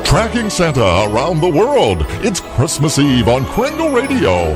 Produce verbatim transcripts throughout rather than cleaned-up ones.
Tracking Santa around the world. It's Christmas Eve on Kringle Radio.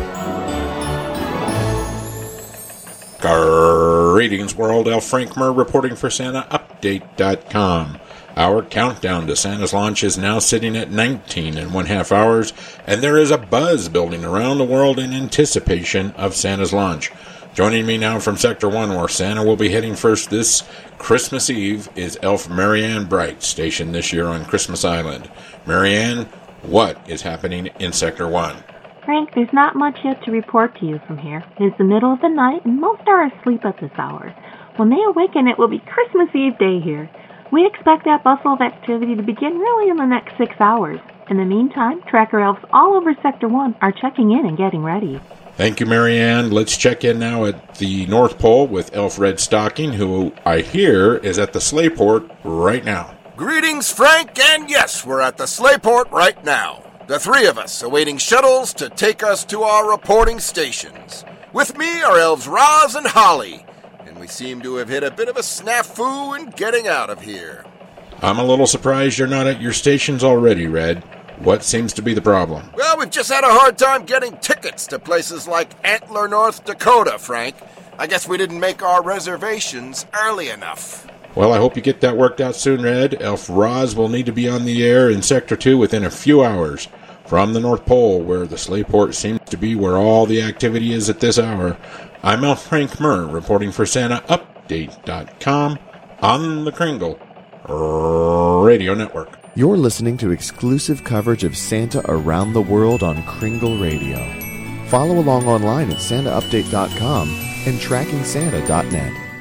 Greetings, world. Elf Frank Murr reporting for Santa Update dot com. Our countdown to Santa's launch is now sitting at nineteen and one half hours, and there is a buzz building around the world in anticipation of Santa's launch. Joining me now from Sector one, where Santa will be heading first this Christmas Eve, is Elf Marianne Bright, stationed this year on Christmas Island. Marianne, what is happening in Sector one? Frank, there's not much yet to report to you from here. It is the middle of the night, and most are asleep at this hour. When they awaken, it will be Christmas Eve day here. We expect that bustle of activity to begin really in the next six hours. In the meantime, tracker elves all over Sector one are checking in and getting ready. Thank you, Marianne. Let's check in now at the North Pole with Elf Red Stocking, who I hear is at the Slayport right now. Greetings, Frank, and yes, we're at the Slayport right now. The three of us awaiting shuttles to take us to our reporting stations. With me are elves Roz and Holly, and we seem to have hit a bit of a snafu in getting out of here. I'm a little surprised you're not at your stations already, Red. What seems to be the problem? Well, we've just had a hard time getting tickets to places like Antler, North Dakota, Frank. I guess we didn't make our reservations early enough. Well, I hope you get that worked out soon, Red. Elf Roz will need to be on the air in Sector two within a few hours. From the North Pole, where the Slayport seems to be where all the activity is at this hour, I'm Elf Frank Murr, reporting for Santa Update dot com on the Kringle Radio Network. You're listening to exclusive coverage of Santa around the world on Kringle Radio. Follow along online at Santa Update dot com and Tracking Santa dot net.